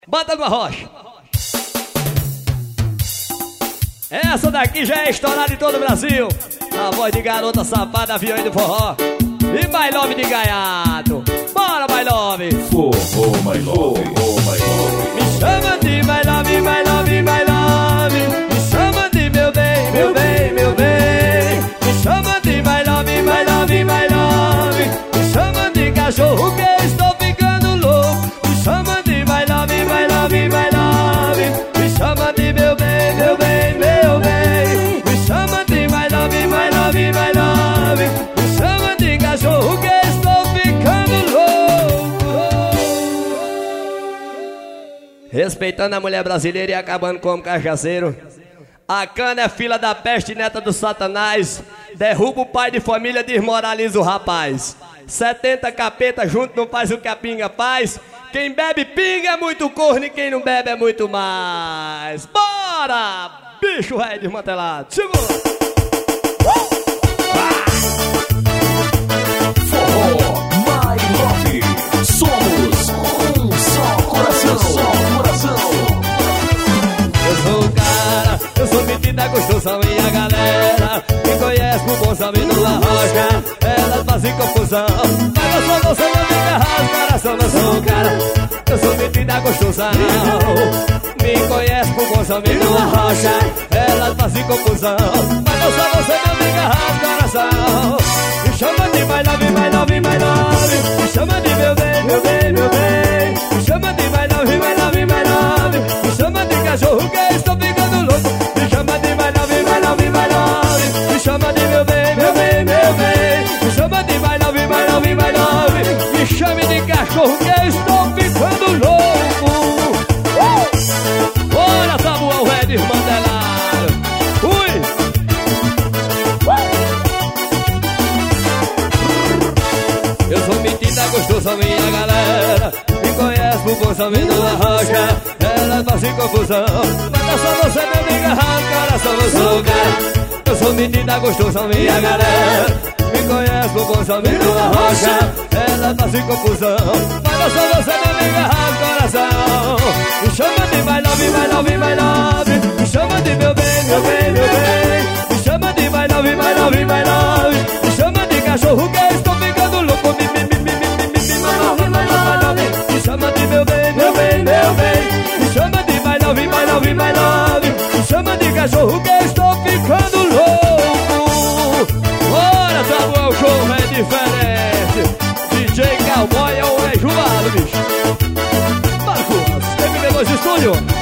Bota no arrocha. Essa daqui já é estourada em todo o Brasil. A voz de garota safada, avião e do forró. E My Love de gaiato. Bora, My Love. Forró, My Love. Me chama de My Love, My Love, My Love. Me chama de meu bem, meu bem, meu bem. Me chama de My Love, My Love, My Love. Me chama de cachorro que estou ficando louco. Me chama de My Love, My Love, My Love. Me chama de meu bem, meu bem, meu bem. Me chama de My Love, My Love, My Love. Me chama de cachorro que estou ficando louco. Respeitando a mulher brasileira e acabando como cachaceiro. A cana é filha da peste, neta do satanás. Derruba o pai de família, desmoraliza o rapaz. 70 capeta junto não faz o que a pinga faz. Quem bebe pinga é muito corno e quem não bebe é muito mais. Bora! Bicho ré desmantelado. Segura! Forró, My Love. Somos um só coração. Eu sou o cara, eu sou metida gostosa, minha galera me conhece por bom sabido da rocha. Elas fazem confusão, mas eu sou você, meu amiga, rasga coração. Eu sou o cara, eu sou metida gostosa, me conhece por bom sabido da rocha. Elas fazem confusão, mas eu sou você, meu amiga, rasga coração. Me chama de My Love, My Love, My Love. Me chama de meu bem, meu bem, meu bem. Me chama de My Love, My Love, My Love. Me chama de cachorro que estou ficando louco. Me chama de My Love, My Love, My Love. Me chama de meu bem, meu bem, meu bem. Me chama de My Love, My Love, My Love. Me chame de cachorro que estou ficando louco. Bora, Samuel Red desmantelado. Ui! Eu sou metida gostosa, minha galera me conhece por bom sabido da rocha. Ela faz confusão, mas é só você, meu amiga, rasga coração. Eu sou o cara, eu sou metida gostosa, minha galera me conhece por bom sabido da rocha. Ela faz confusão, mas é só você, meu amiga, rasga coração. Me chama de My Love, My Love, My Love. Me chama de meu bem, meu bem, meu bem. Me chama de My Love, My Love, My Love. Me chama de cachorro que estou ficando louco. Me chama de meu bem, meu bem, meu bem. Me chama de My Love, My Love, My Love. Me chama de cachorro que estou ficando louco. Bora, Samuel, o show é diferente. DJ Cowboy é um enjoado, bicho. Marcos, tem que ver nos estúdios.